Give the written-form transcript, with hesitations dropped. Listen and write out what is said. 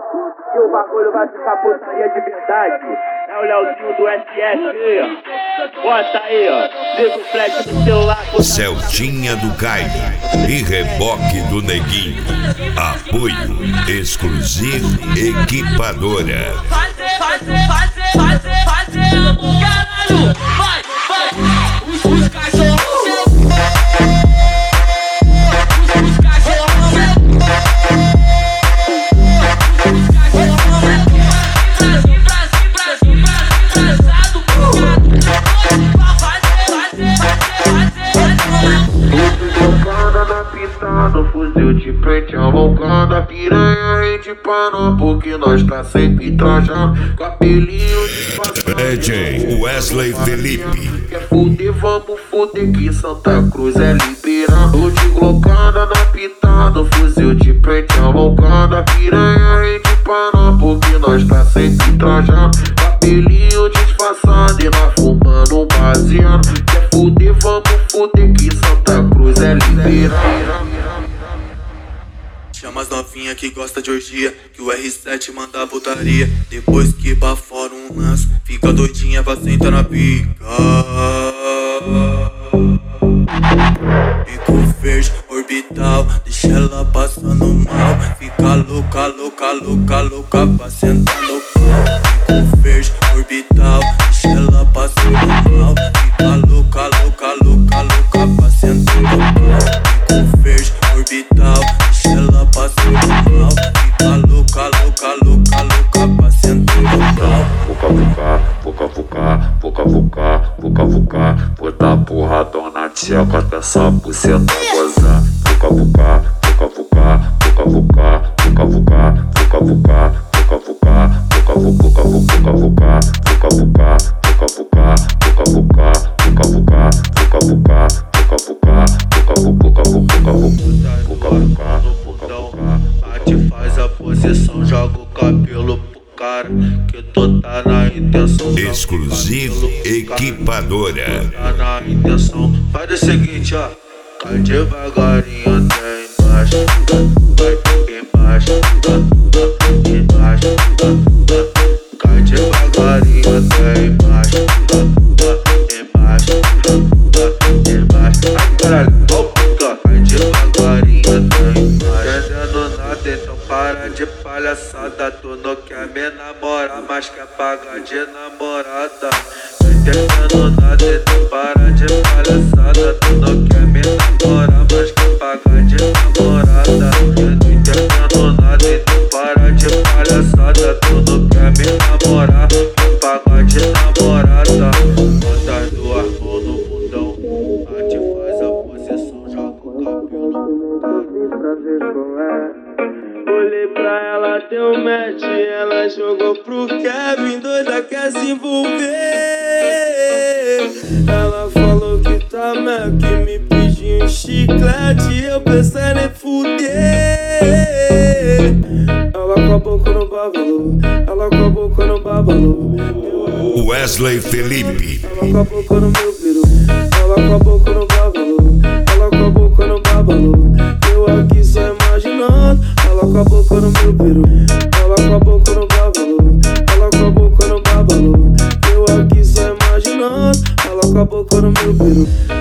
que o bagulho vai ficar putaria de verdade. É o Leozinho do SS, ó. Bota aí, ó. Liga o flash do celular. Celtinha do Caio e Reboque do Neguinho. Apoio Exclusivo Equipadora. Fazer, caralho. Vai. Os cachorros. No fuzil de frente alongando a piranha e de pano, porque nós tá sempre trajando cabelinho de DJ Wesley Felipe. Quer fuder, vamos fuder que Santa Cruz é liberando. De glocada na pitada, fuzil de frente alongando a piranha e de pano, porque nós tá sempre trajando cabelinho disfarçado e nós fumando um baseado. Quer fuder, vamos fuder que Santa Cruz é liberando. Chama as novinha que gosta de orgia, que o R7 manda putaria. Depois que bafora um lance, fica doidinha pra sentar na pica. Pico verde, orbital, deixa ela passando mal. Fica louca pra sentar no pau. Pico verde, orbital, deixa ela passando mal. Fica louca pra sentar no pau. Pico verde, orbital, ela passou mal, fica louca pra sentar no pau. Bota porradona na tcheca até essa buceta gozar. Bate, faz a posição, joga o cabelo pro cara, que tu tá na intenção. Exclusivo Equipadora. Tá na intenção. Faz o seguinte, ó. Cai devagarinho até embaixo. Vai embaixo. Cai devagarinho até embaixo. Ai, caralho, cai devagarinho até embaixo. Entendendo nada, então para de palhaçada. Tu não quer me namorar, mas quer pagar de namorada. Não entendendo nada, então para de palhaçada. Tu não quer me namorar, mas quer pagar de namorada. Não entendendo nada, então para de palhaçada. Tu não quer me namorar, quer pagar de namorada. Bota as duas mãos no bundão, bate, faz a posição, joga o cabelo. Olhei pra ela, deu match, ela jogou pro Kevin, doida quer se envolver. Ela falou que tá mal, que me pediu um chiclete, eu pensei nem fuder. Ela com a boca no babalô, Wesley Felipe. ela com a boca no meu peru, ela com a boca no babalô, eu aqui só imaginando. Ela com a boca no meu peru, ela com a boca no babalô, eu aqui só imaginando. Ela com a boca no meu peru.